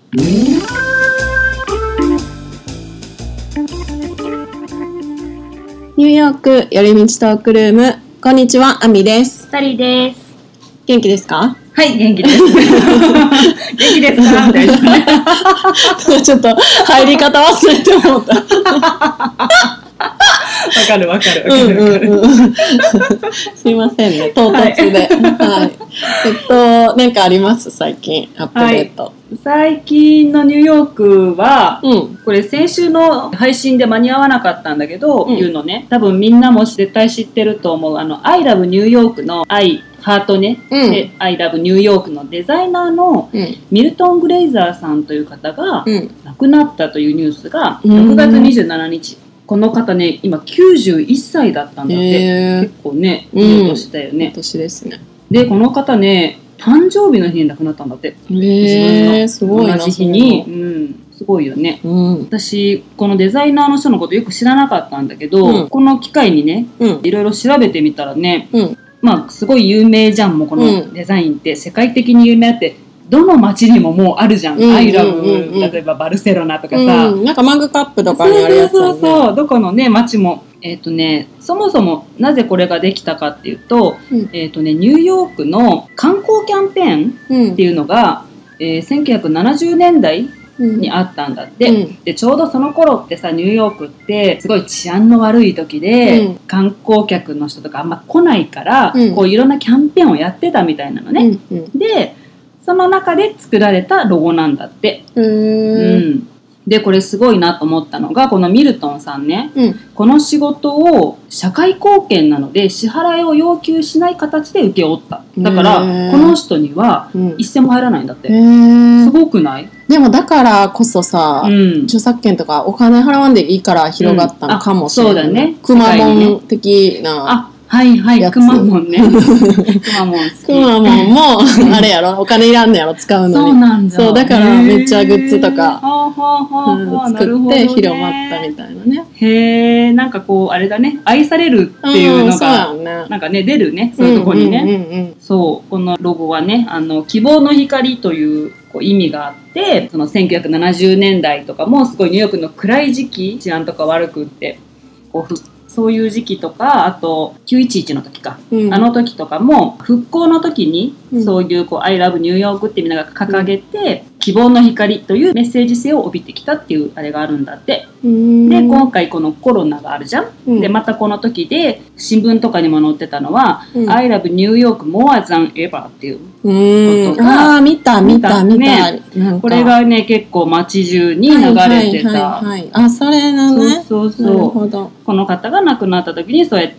ニューヨーク寄り道トークルーム、こんにちは、アミです。 サリーです。 元気ですか？ はい、元気です。元気ですかみたいなね。 ちょっと入り方忘れて思った。 わかる。 すいませんね、唐突で。はい。なんかあります最近アップデート。 最近のニューヨークは、これ先週の配信で間に合わなかったんだけど、言うのね。多分みんなも絶対知ってると思う。I love New York のハートね、で I love New York のデザイナーのミルトン・グレイザーさんという方が亡くなったというニュースが6月27日。この方ね、今91歳だったんだって。結構ね、いいお年だよね。 年ですね。 で、この方ね、誕生日の日に亡くなったんだって。自分のすごいな。 同じ日に。すごいよね。私、このデザイナーの人のことよく知らなかったんだけど、この機会にね、いろいろ調べてみたらね、まあ、すごい有名じゃん、もうこのデザインって。世界的に有名って、どの街にももうあるじゃん。アイラブ、例えばバルセロナとかさ。 なんかマグカップとかにあるやつだね。 そう。どこのね、街も。そもそもなぜこれができたかっていうと、ニューヨークの観光キャンペーンっていうのが、1970年代にあったんだって、でちょうどその頃ってさ、ニューヨークってすごい治安の悪い時で、観光客の人とかあんま来ないから、こういろんなキャンペーンをやってたみたいなのね。でその中で作られたロゴなんだって。でこれすごいなと思ったのが、このミルトンさんね、この仕事を社会貢献なので支払いを要求しない形で請け負った。だからこの人には一銭も入らないんだって。すごくない？ でもだからこそさ、著作権とかお金払わんでいいから広がったのかもしれない。 そうだね。 くまモン的な。 はいくまモンね。くまモンもあれやろ、お金いらんのやろ、使うのに。 そうなんだ。 そうだからめっちゃグッズとか作って広まったみたいなね。 へえ、なんかこうあれだね、愛されるっていうのがなんかね出るね、そういうとこにね。そうこのロゴはね、希望の光という意味があって、その1970年代とかもすごいニューヨークの暗い時期、治安とか悪くってこうそういう時期とか、あと911の時か、あの時とかも復興の時に、そういうI love New York ってみんなが掲げて、希望の光というメッセージ性を帯びてきたっていうあれがあるんだって。で今回このコロナがあるじゃん。でまたこの時で新聞とかにも載ってたのは、I love New York more than ever っていうことが、 見たね。 これがね結構街中に流れてた。 それなのね。 そうこの方が亡くなった時にそうやって、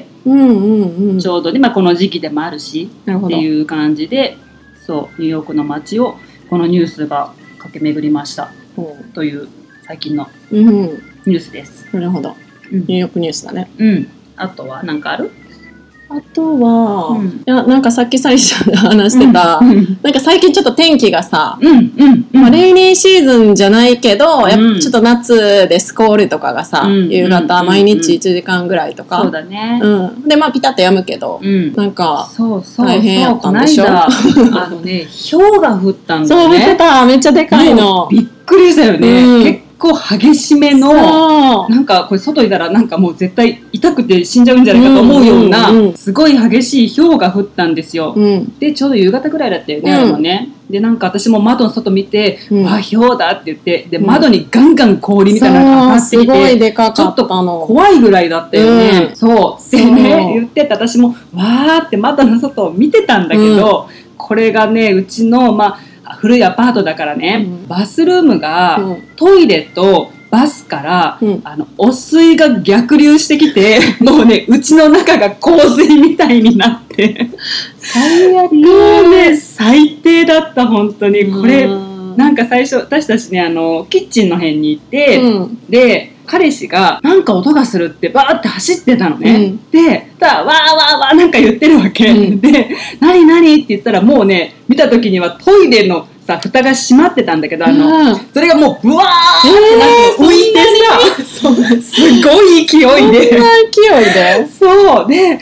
ちょうどね、この時期でもあるしっていう感じで、そうニューヨークの街をこのニュースが駆け巡りましたという最近のニュースです。 なるほど。ニューヨークニュースだね。 あとは何かある？ あとは、いやなんかさっきサリちゃんが話してた、なんか最近ちょっと天気がさ、レイニーシーズンじゃないけど、やっぱちょっと夏でスコールとかがさ、夕方毎日1時間ぐらいとか、 そうだね。 でピタッと止むけど、なんか大変やったんでしょ。 氷が降ったんだよね。 そう降ってた、めっちゃでかいの。 びっくりしたよね。結構激しめの、なんかこれ外いたらなんかもう絶対痛くて死んじゃうんじゃないかと思うような、すごい激しい氷が降ったんですよ。でちょうど夕方ぐらいだったよね、あれもね。でなんか私も窓の外見て、わ氷だって言って、で窓にガンガン氷みたいなのが上がってきて、ちょっと怖いぐらいだったよね。そうでね言ってて、私もわーって窓の外を見てたんだけど、これがねうちの古いアパートだからね、バスルームがトイレとバスから、汚水が逆流してきて、もうねうちの中が洪水みたいになって最悪。 もうね最低だった本当に。これなんか最初私たちねキッチンの辺に行って、で彼氏がなんか音がするってバーって走ってたのね。でわーわーわーなんか言ってるわけ。で何って言ったら、もうね見た時にはトイレのさ蓋が閉まってたんだけど、それがもうブワーって浮いてさ、すごい勢いで。 そんな勢いで。 そうで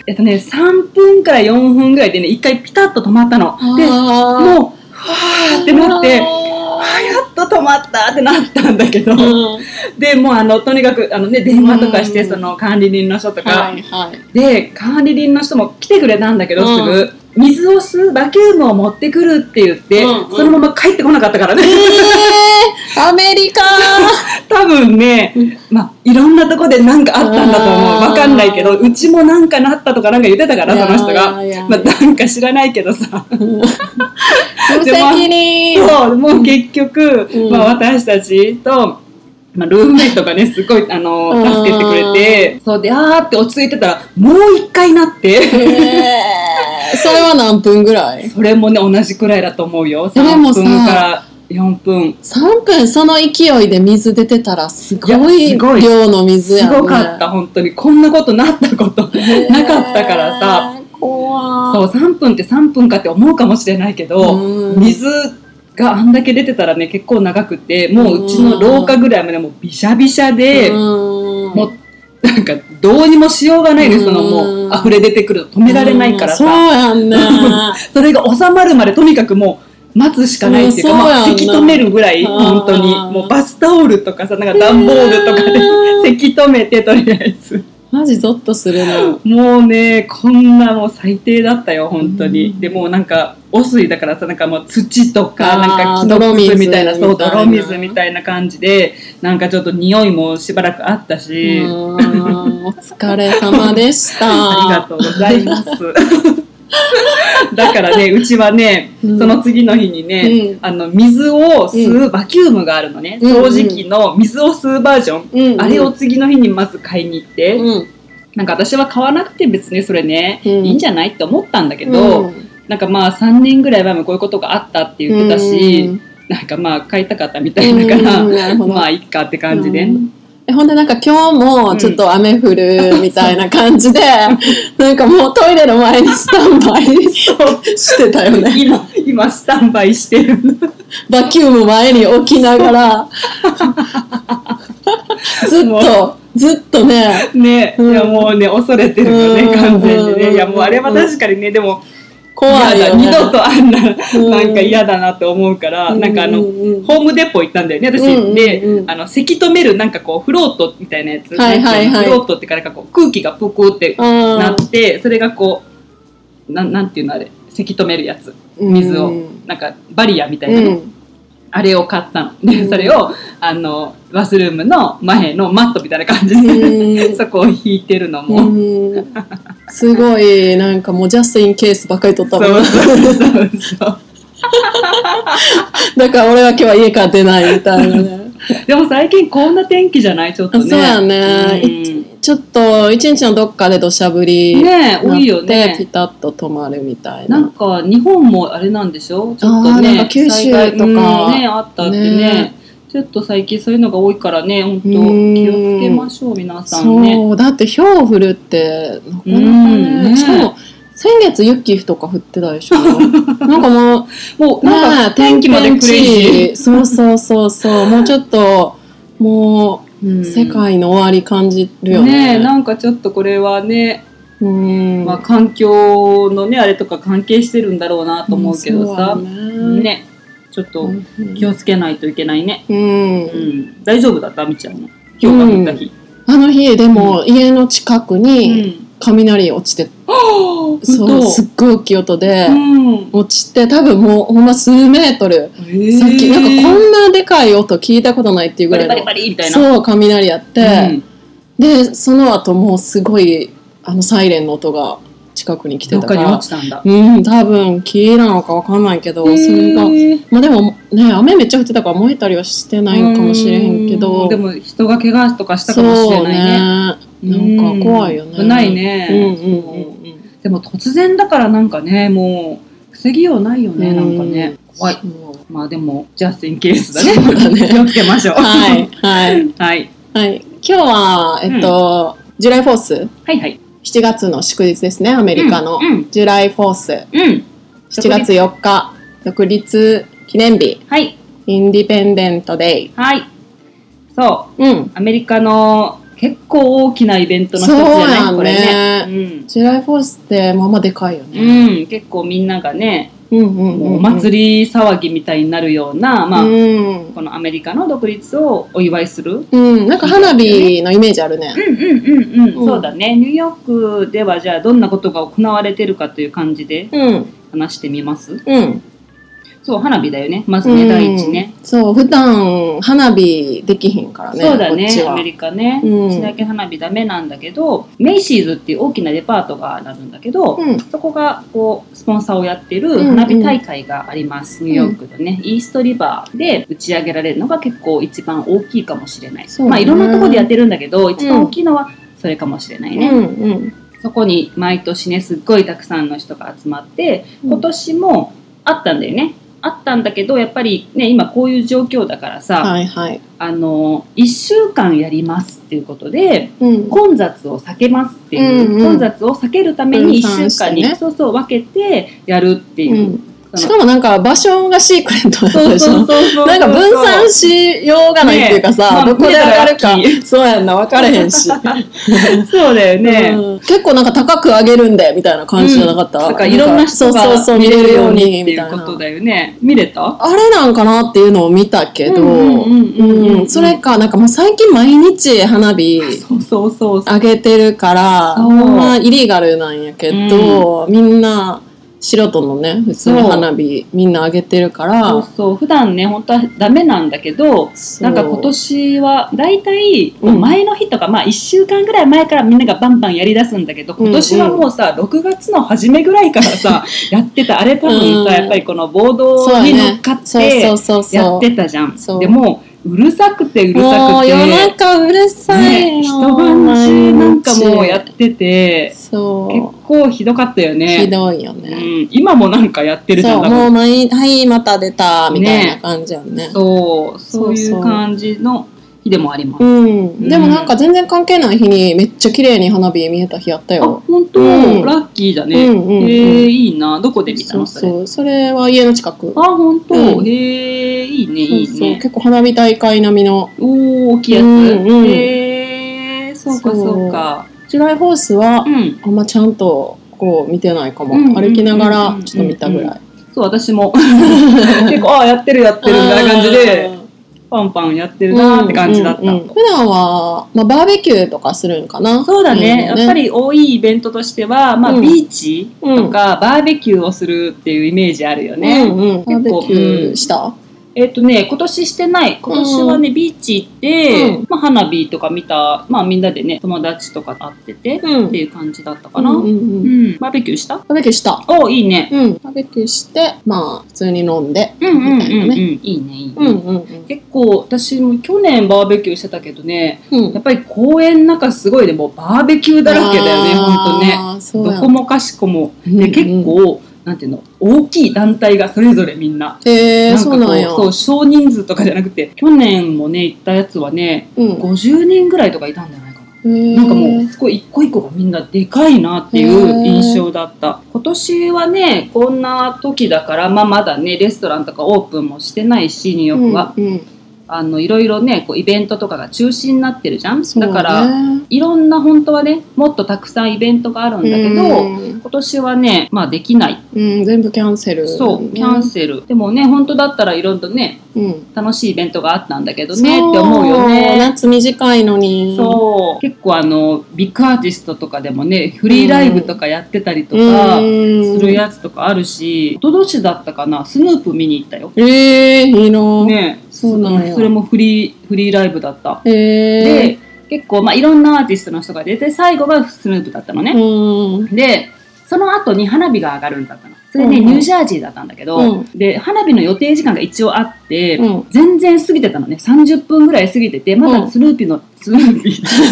3分から4分ぐらいでね一回ピタッと止まったの。でもうふわーってなって、 っと止まったってなったんだけど、でもうとにかく電話とかして、その管理人の人とか、で管理人の人も来てくれたんだけど、すぐ水を吸うバキュームを持ってくるって言って、そのまま帰ってこなかったからね。 アメリカ多分ね、いろんなとこで何かあったんだと思う。わかんないけど、うちもなんかなったとかなんか言ってたから、その人が。なんか知らないけどさ。 無責任。 そう、もう結局、私たちと、ルームメイトがね、すごい、助けてくれて、そうで、って落ち着いてたら、もう一回なって。 それは何分ぐらい？ それもね、同じくらいだと思うよ。3分から4分。 3分、その勢いで水出てたら、すごい量の水やね。 すごかった、本当に。こんなことなったことなかったからさ。そう、3分って3分かって思うかもしれないけど、水があんだけ出てたらね、結構長くて、もううちの廊下ぐらいまでもうびしゃびしゃで、もうなんかどうにもしようがないです。もう溢れ出てくると止められないからさ。 そうやんね。 それが収まるまでとにかくもう待つしかないっていうか、せき止めるぐらい、本当にもうバスタオルとかさ、なんか段ボールとかでせき止めて、とりあえず。 マジゾッとするな。 もうね、こんなもう最低だったよ、本当に。でもなんか汚水だからさ、なんかもう土とかなんか木の水みたいな、そう、泥水みたいな感じで、なんかちょっと匂いもしばらくあったし。 お疲れ様でした。 ありがとうございます。だからね、うちはね、その次の日にね、水を吸うバキュームがあるのね、掃除機の水を吸うバージョン、あれを次の日にまず買いに行って、なんか私は買わなくて別にそれね、いいんじゃないって思ったんだけど、なんか3年ぐらい前もこういうことがあったって言ってたし、なんか買いたかったみたいだから、いいかって感じで。 ほんでなんか今日もちょっと雨降るみたいな感じで、なんかもうトイレの前にスタンバイしてたよね。 今スタンバイしてる。 バキューム前に置きながらずっとね。 ね、いやもうね、恐れてるよね、完全にね。いやもうあれは確かにね、でも怖いよね。二度とあんななんか嫌だなって思うから、なんかホームデポ行ったんだよね、私。で、せき止めるなんかこうフロートみたいなやつ、フロートってからかこう空気がプクってなって、それがこうなんていうのあれ、せき止めるやつ、水をなんかバリアみたいなの、あれを買ったので、それをバスルームの前のマットみたいな感じでそこを引いてるのもすごいなんかもうジャストインケースばっかり取ったもん。そうだから俺は今日は家から出ないみたいなね。 でも最近こんな天気じゃない？ちょっとね。 そうやね、ちょっと一日のどっかで土砂降りね、多いよね。 ピタッと止まるみたいな。 なんか日本もあれなんでしょ？ちょっとね、 なんか九州とか、 ね、あったってね。ちょっと最近そういうのが多いからね、本当気をつけましょう、皆さんね。 そうだって氷降るってなかなかね。しかも先月雪とか降ってたでしょ。なんかもうなんか天気までクレイジー。そうもうちょっともう世界の終わり感じるよね。 なんかちょっとこれはね、環境のねあれとか関係してるんだろうなと思うけどさ、ね、ちょっと気をつけないといけないね。大丈夫だった？みちゃんの氷が降った日。 あの日でも家の近くに雷落ちて、そうすっごい大きい音で落ちて、多分もうほんま数メートル先、なんかこんなでかい音聞いたことないっていうぐらいのバリバリみたいな、 そう雷やって、でその後もうすごいサイレンの音が近くに来てたから、 どっかに落ちたんだ。 多分木なのかわかんないけど、それがでもね雨めっちゃ降ってたから燃えたりはしてないのかもしれへんけど、 でも人が怪我とかしたかもしれないね。 なんか怖いよね。 危ないね。でも突然だからなんかね、もう防ぎようないよね、なんかね。怖い。まあでもジャスティンケースだね。 そうだね。 気をつけましょう。 はい。今日はジュライフォース。7月の祝日ですね、アメリカの。ジュライフォース。7月4日、独立記念日。インディペンデントデイ。 そう。アメリカの結構大きなイベントの一つじゃない？これね。 ジュライフォースってまあまあでかいよね。 結構みんながね、 お祭り騒ぎみたいになるような、まあこのアメリカの独立をお祝いする、 なんか花火のイメージあるね。 そうだね。ニューヨークではじゃあどんなことが行われてるかという感じで話してみます。そう、花火だよね。まずね、第一ね。 そう、普段花火できひんからね。 そうだね、アメリカね。しなきゃ花火ダメなんだけど、メイシーズっていう大きなデパートがあるんだけど、そこがこうスポンサーをやってる花火大会があります。ニューヨークのね、イーストリバーで打ち上げられるのが結構一番大きいかもしれない。まあいろんなところでやってるんだけど、一番大きいのはそれかもしれないね。そこに毎年ね、すっごいたくさんの人が集まって、今年もあったんだよね。あったんだけど、やっぱりね、今こういう状況だからさ、1週間やりますっていうことで、混雑を避けますっていう、混雑を避けるために1週間に分けてやるっていう。 しかもなんか場所がシークレットだったでしょ。なんか分散しようがないっていうかさ、どこで上がるか、そうやんな、分かれへんし。 そうだよね。 結構なんか高く上げるんでみたいな感じじゃなかった？ なんかいろんな人が見れるようにっていうことだよね。見れた？ あれなんかなっていうのを見たけど、それかなんかもう最近毎日花火上げてるから、まあイリーガルなんやけど、みんな素人のね、普通の花火みんな上げてるから、 普段ね本当はダメなんだけど、なんか今年はだいたい前の日とか、まあ1週間ぐらい前からみんながバンバンやりだすんだけど、今年はもうさ6月の初めぐらいからさやってた。あれ多分さ、やっぱりこのボードに乗っかってやってたじゃん。でもうるさくて夜中うるさい一晩中なんかもうやってて、結構ひどかったよね。 ひどいよね。 今もなんかやってるじゃん。 もうはいまた出たみたいな感じやね。 そういう感じの日でもあります。 でもなんか全然関係ない日にめっちゃ綺麗に花火見えた日あったよ。 本当、ラッキーだね。いいな。どこで見たの？ それは家の近く。 本当。いいねいいね。 結構花火大会並みの大きいやつ。そうかそうか。 ジュライホースはあんまちゃんとこう見てないかも。歩きながらちょっと見たぐらい。 そう、私も結構やってるみたいな感じでパンパンやってるなって感じだった。普段はバーベキューとかするんかな。 そうだね。やっぱり多いイベントとしては、ビーチとかバーベキューをするっていうイメージあるよね。 バーベキューした？ 今年してない。今年はね、ビーチ行って、花火とか見た、みんなでね、友達とか会ってて、っていう感じだったかな。バーベキューした？ バーベキューした。 いいね。 バーベキューして、普通に飲んで、みたいなね。 いいね、いいね。結構、私も去年バーベキューしてたけどね、やっぱり公園の中すごいね、もうバーベキューだらけだよね、ほんとね。どこもかしこも。で、結構、なんていうの、大きい団体がそれぞれみんな。 そうなんや。 少人数とかじゃなくて、去年もね、行ったやつはね、50人ぐらいとかいたんじゃないかな。なんかもう、すごい一個一個がみんなでかいなっていう印象だった。今年はね、こんな時だから、まだね、レストランとかオープンもしてないし、ニューヨークは。いろいろね、こうイベントとかが中止になってるじゃん。だから、いろんな本当はね、もっとたくさんイベントがあるんだけど、今年はね、できない。 全部キャンセル。 そう、キャンセル。でもね、本当だったらいろいろね、楽しいイベントがあったんだけどねって思うよね。 夏短いのに。 そう。結構ビッグアーティストとかでもね、フリーライブとかやってたりとかするやつとかあるし、おととしだったかな、スヌープ見に行ったよ。 いいな。 ね。 そうなんや。 それもフリーライブだった。で、結構いろんなアーティストの人が出て、最後がスヌープだったのね。で、その後に花火が上がるんだったの。それね、ニュージャージーだったんだけど、で、花火の予定時間が一応あって、全然過ぎてたのね。30分ぐらい過ぎてて、まだスヌーピー。スヌー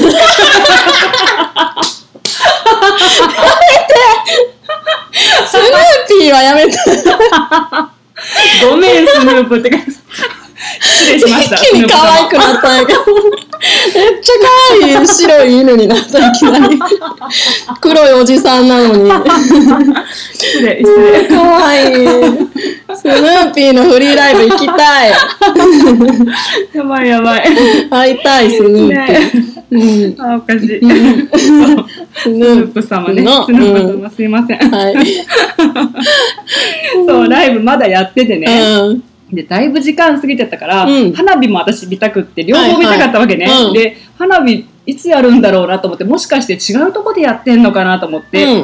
ピーはやめて。 ごめん、スヌープって感じ。失礼しました。 一気に可愛くなったんやけど。めっちゃ可愛い白い犬になったいきなり。黒いおじさんなのに。 失礼。 可愛い。スヌーピーのフリーライブ行きたい。 やばい。 会いたい、スヌーピー。 あ、おかしい。スヌープ様ね。スヌープ様すいません。はい。そう、ライブまだやっててね。で、だいぶ時間過ぎてたから、花火も私見たくって、両方見たかったわけね。で、花火いつやるんだろうなと思って、もしかして違うとこでやってんのかなと思って、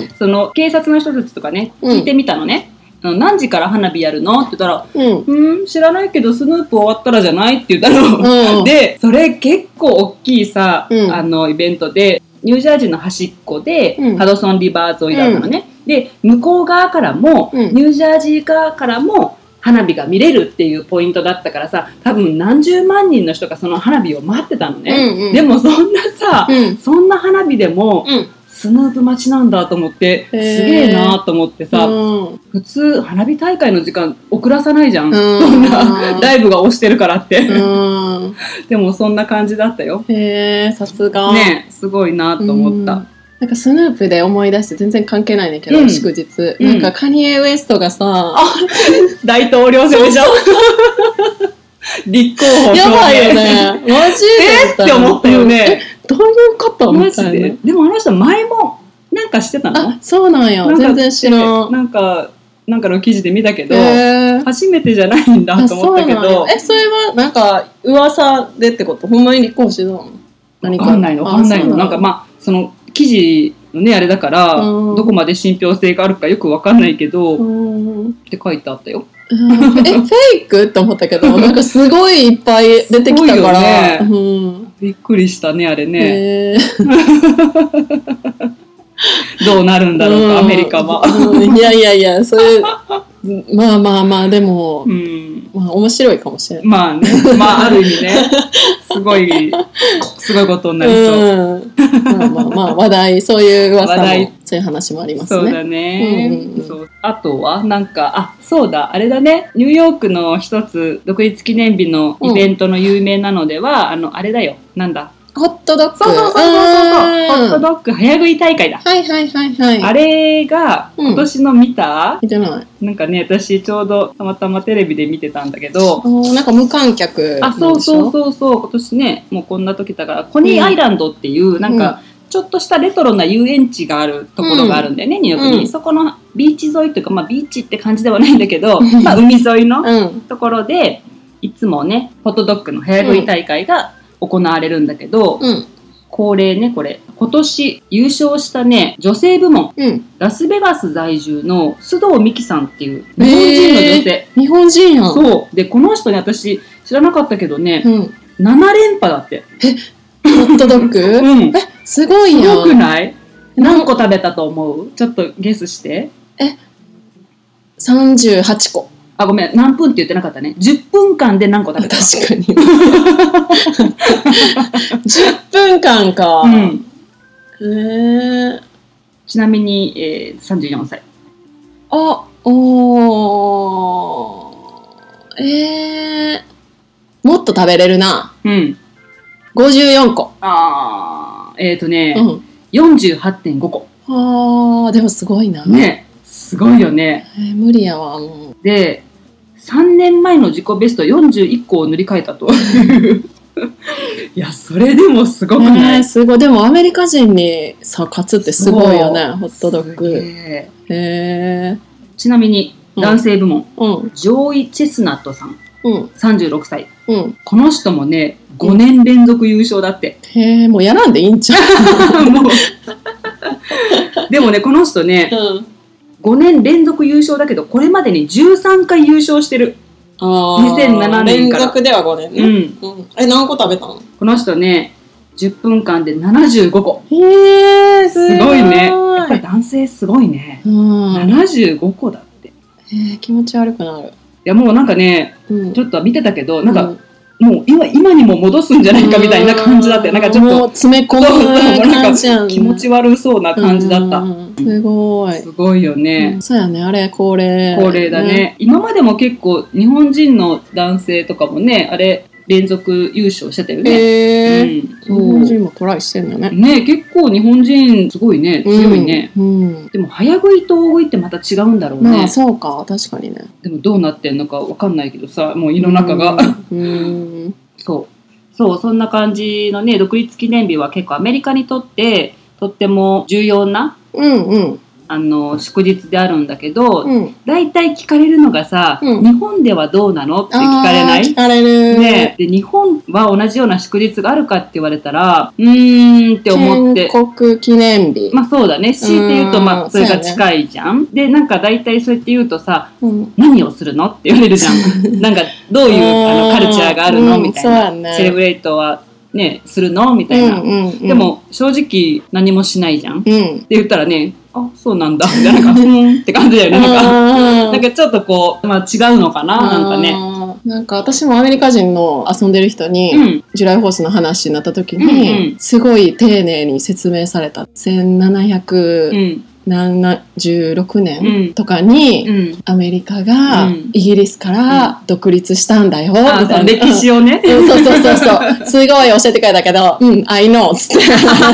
その警察の人たちとかね、聞いてみたのね。何時から花火やるのって言ったら、知らないけどスヌープ終わったらじゃないって言ったの。で、それ結構大きいさ、イベントで、ニュージャージーの端っこで、ハドソンリバー沿いだったのね。で、向こう側からも、ニュージャージー側からも、花火が見れるっていうポイントだったからさ、多分何十万人の人がその花火を待ってたのね。でもそんなさ、そんな花火でも、スヌープ待ちなんだと思って、すげえなと思ってさ、普通花火大会の時間遅らさないじゃん。そんなライブが押してるからって。でもそんな感じだったよ。 へえ、さすが。 ね、すごいなと思った。 なんかスヌープで思い出して全然関係ないねんけど、祝日。なんかカニエ・ウエストがさ、 大統領選でしょ。立候補。 やばいよね。マジでって思ったよね。 どういうことみたいな。 でもあの人前もなんかしてたの？ あ、そうなんや。全然知らん。 なんかの記事で見たけど、初めてじゃないんだと思ったけど。 それはなんか噂でってこと？ほんまに立候補してたの？ わかんないの。なんかまあその記事のねあれだからどこまで信憑性があるかよくわかんないけどって書いてあったよ。 フェイクって思ったけどなんかすごいいっぱい出てきたから、 びっくりしたねあれね。どうなるんだろうかアメリカは。 いやそれまあでも、まあ面白いかもしれない。 まあね、まあある意味ね、すごいことになりそう。 まあ話題、そういう噂もそういう話もありますね。 そうだね。あとはなんかそうだあれだね、ニューヨークの一つ独立記念日のイベントの有名なのでは、あれだよ、なんだ。 ホットドッグ。 そう。ホットドッグ早食い大会だ。 はい。 あれが今年の見た？ 見てない。 なんかね、私ちょうどたまたまテレビで見てたんだけど。 なんか無観客。 そう。今年ね、もうこんな時だからコニーアイランドっていうなんかちょっとしたレトロな遊園地があるところがあるんだよね、ニューヨークに。そこのビーチ沿いというか、まあビーチって感じではないんだけど、まあ海沿いのところでいつもね、ホットドッグの早食い大会が行われるんだけど、恒例ねこれ今年優勝したね女性部門、ラスベガス在住の須藤美希さんっていう日本人の女性。 日本人やん。 そうでこの人ね私知らなかったけどね、7連覇だって。 ホットドッグ？すごいやん。 すごくない？何個食べたと思う？ちょっとゲスして。 38個。 ごめん、何分って言ってなかったね。10分間で何個食べた？ 確かに。10分間か。 ちなみに、34歳。 もっと食べれるな。54個。 48.5個。 でもすごいな。 ね、すごいよね。 無理やわ、もう。 で、3年前の自己ベスト41個を塗り替えたと。いや、それでもすごくない？ すごい。でもアメリカ人にさ、勝つってすごいよね、ホットドッグ。 ちなみに、男性部門、ジョーイ・チェスナットさん、36歳。この人もね、5年連続優勝だって。 もうやらんでいいんちゃう？ でもね、この人ね、5年連続優勝だけどこれまでに13回優勝してる。2007年から連続では5年ね。何個食べたの？ この人ね10分間で75個。 すごいね。やっぱり男性すごいね。75個だって。 気持ち悪くなる。 いやもうなんかね、ちょっと見てたけどなんか、もう今にも戻すんじゃないかみたいな感じだって。なんかちょっともう詰め込む感じやん。 気持ち悪そうな感じだった。 すごい。 すごいよね。 そうやね、あれ恒例だね。今までも結構日本人の男性とかもね、あれ連続優勝してたよね。 日本人もトライしてんだね。 ね、結構日本人すごいね、強いね。でも早食いと大食いってまた違うんだろうね。 まあそうか、確かにね。 でもどうなってんのかわかんないけどさ、もう胃の中が。そう。 そう、そんな感じのね、独立記念日は結構アメリカにとってとっても重要な、祝日であるんだけど、大体聞かれるのがさ、日本ではどうなのって聞かれない？ 聞かれる。 ね、で日本は同じような祝日があるかって言われたら、って思って。 建国記念日。 まあそうだね。強いて言うと、まあそれが近いじゃん。で、なんか大体そうやって言うとさ、何をするのって言われるじゃん。なんかどういうカルチャーがあるのみたいな。セレブレイトはね、するのみたいな。でも正直何もしないじゃん。って言ったらね、あ、そうなんだ。なんか、って感じだよね。なんかちょっとこう、まあ違うのかな、なんかね。 なんか私もアメリカ人の遊んでる人に、ジュライホースの話になった時に、すごい丁寧に説明された。1776年とかに、アメリカがイギリスから独立したんだよ、みたいな。 歴史をね。 そう。すごい教えてくれたけど、I know っつって。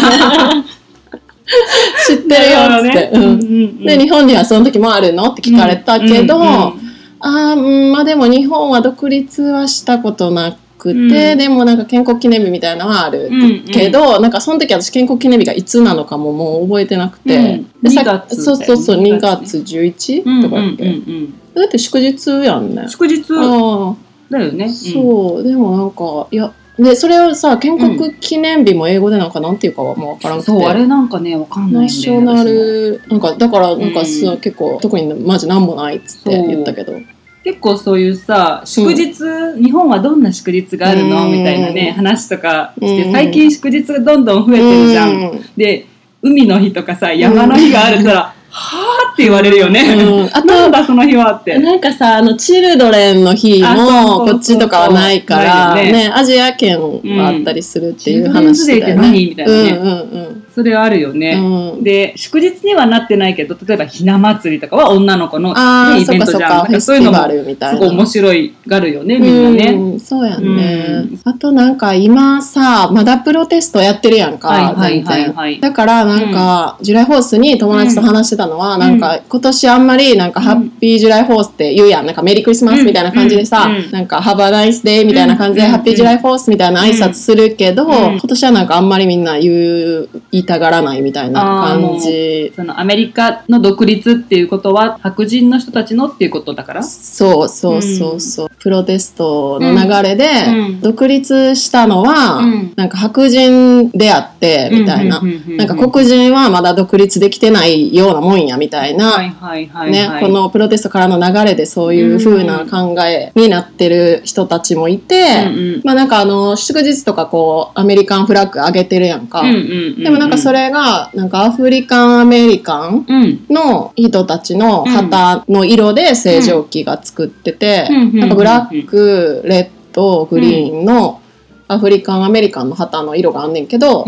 知ってるよっつって、で日本にはその時もあるのって聞かれたけど、まあでも日本は独立はしたことなくて、でもなんか建国記念日みたいなのはあるけど、なんかその時私建国記念日がいつなのかももう覚えてなくて、で 2月そう2月 11? とかだっけ、だって祝日やんね。 祝日だよね。 そう、でもなんかいやでそれをさ、建国記念日も英語でなんかなんていうかはもう分からんくて、 そう、あれなんかね分かんないんだよね。 ナショナルなんかだからなんか結構特にマジなんもないっつって言ったけど、 結構そういうさ祝日、日本はどんな祝日があるのみたいなね話とかして最近祝日がどんどん増えてるじゃん。で海の日とかさ山の日があるからはぁって言われるよね。あとなんだその日はって。 なんかさチルドレンの日もこっちとかはないからね、アジア圏はあったりするっていう話だよね。チルドレンズデーって何みたいなね。それはあるよね。で祝日にはなってないけど、例えばひな祭りとかは女の子のイベントじゃん。そういうのもすごい面白いがるよね、みんなね。 そうやね。あとなんか今さまだプロテストやってるやんか。だからなんかジュライホースに友達と話してたのは、なんか今年あんまりなんかハッピージュライホースって言うやん。なんかメリークリスマスみたいな感じでさ、なんかハバナイスデーみたいな感じでハッピージュライホースみたいな挨拶するけど、今年はなんかあんまりみんな言いたがらないみたいな感じ。 そのアメリカの独立っていうことは白人の人たちのっていうことだから。 そう、プロテストの流れで、独立したのは、なんか白人であってみたいな、なんか黒人はまだ独立できてないようなもんやみたいな、このプロテストからの流れでそういう風な考えになってる人たちもいて、まあなんか祝日とかこうアメリカンフラッグ上げてるやんか。でもなんかそれがなんかアフリカンアメリカンの人たちの旗の色で星条旗が作ってて、なんかブラック、レッド、グリーンのアフリカンアメリカンの旗の色があんねんけど、その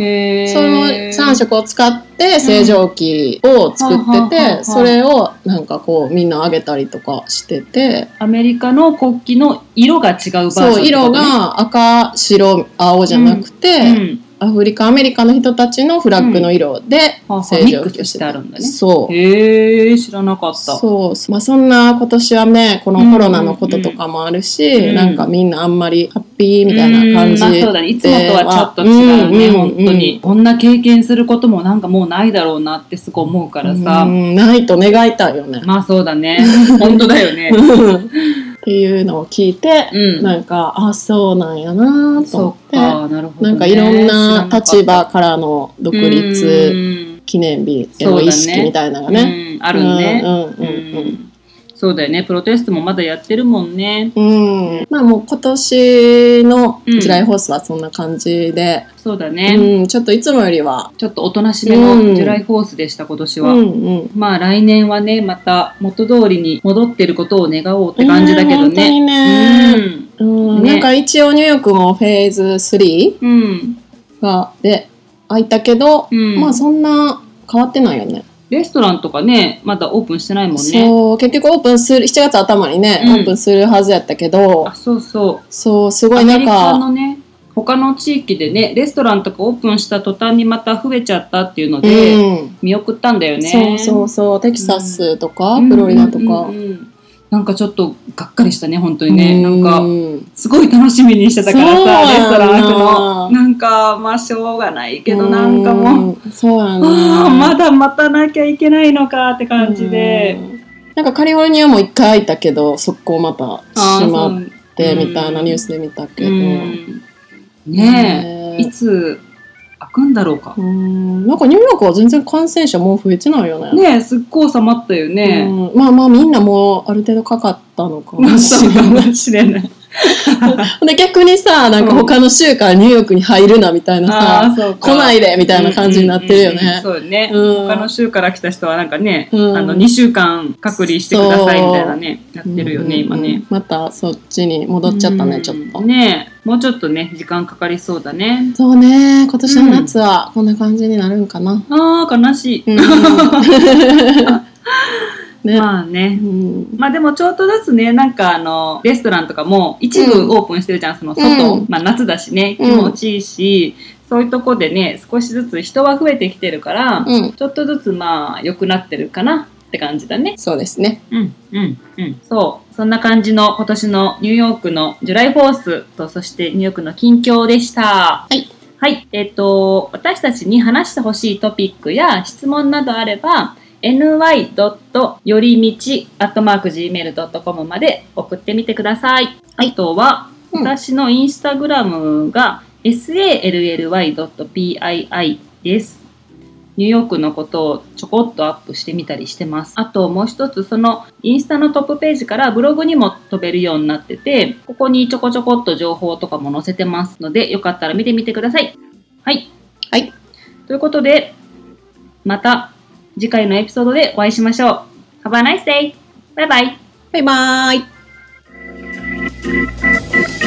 3色を使って星条旗を作ってて、それをなんかこうみんなあげたりとかしてて、 アメリカの国旗の色が違うバージョンってことね。そう、 色が赤、白、青じゃなくて、アフリカ、アメリカの人たちのフラッグの色で星条旗をしてあるんだね。 そう。 知らなかった。 そう。まあそんな今年はね、このコロナのこととかもあるし、なんかみんなあんまりハッピーみたいな感じで。 まあそうだね。いつもとはちょっと違うね、本当に。こんな経験することもなんかもうないだろうなってすごい思うからさ。 ないと願いたいよね。 まあそうだね。本当だよね。 っていうのを聞いて、なんかそうなんやなと思って、なんかいろんな立場からの独立記念日への意識みたいなのがね、 あるね。そうだよね。プロテストもまだやってるもんね。 まあもう今年のジュライホースはそんな感じで、 そうだね。 ちょっといつもよりはちょっとおとなしめのジュライホースでした今年は。まあ来年はねまた元通りに戻ってることを願おうって感じだけどね。本当にね。なんか一応ニューヨークもフェーズ3がで開いたけど、まあそんな変わってないよね。 レストランとかねまだオープンしてないもんね。 そう結局オープンする7月頭にね、オープンするはずやったけど、そうすごいなんかアメリカのね他の地域でねレストランとかオープンした途端にまた増えちゃったっていうので、見送ったんだよね。 そうテキサスとか、フロリダとか。 なんかちょっとがっかりしたね本当にね。なんかすごい楽しみにしてたからさ、レストラン行くのなんかまあしょうがないけど、なんかもうそうやね、 まだ待たなきゃいけないのかって感じで、 なんかカリフォルニアも1回開いたけど速攻また閉まってみたいなニュースで見たけど、 ねえいつ開くんだろうか。 なんかニューヨークは全然感染者もう増えてないよね。 ねえすっごい収まったよね。 まあまあみんなもうある程度かかったのかもしれない。で逆にさ、なんか他の州からニューヨークに入るなみたいなさ、来ないでみたいな感じになってるよね。 そうね、他の州から来た人はなんかね、2週間隔離してくださいみたいなねやってるよね、今ね。 またそっちに戻っちゃったね、ちょっとね。もうちょっとね時間かかりそうだね。 そうね、今年の夏はこんな感じになるんかな。 悲しい。ね、まあね、まあでもちょっとずつね、なんかレストランとかも一部オープンしてるじゃん、その外、まあ夏だしね、気持ちいいし、そういうとこでね少しずつ人は増えてきてるから、ちょっとずつまあ良くなってるかなって感じだね。 そうですね。 そんな感じの今年のニューヨークのジュライフォースと、そしてニューヨークの近況でした。はい。私たちに話してほしいトピックや質問などあれば、ny. よりみち @gmail.com まで送ってみてください。あとは、私のインスタグラムが sally.pii です。ニューヨークのことをちょこっとアップしてみたりしてます。あともう一つ、そのインスタのトップページからブログにも飛べるようになってて、ここにちょこちょこっと情報とかも載せてますので、よかったら見てみてください。はい。ということで、また次回のエピソードでお会いしましょう。Have a nice day! バイバイ！ バイバイ！